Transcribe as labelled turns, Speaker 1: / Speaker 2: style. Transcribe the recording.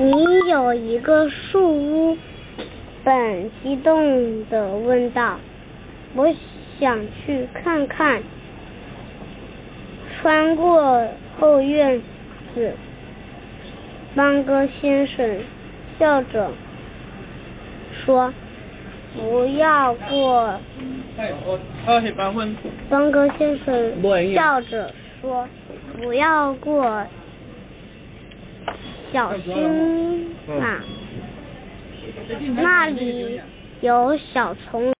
Speaker 1: 你有一个树屋。本激动地问道，我想去看看。穿过后院子，邦哥先生笑着说，不要过。邦哥先生笑着说，不要过，小心啊，那里有小丛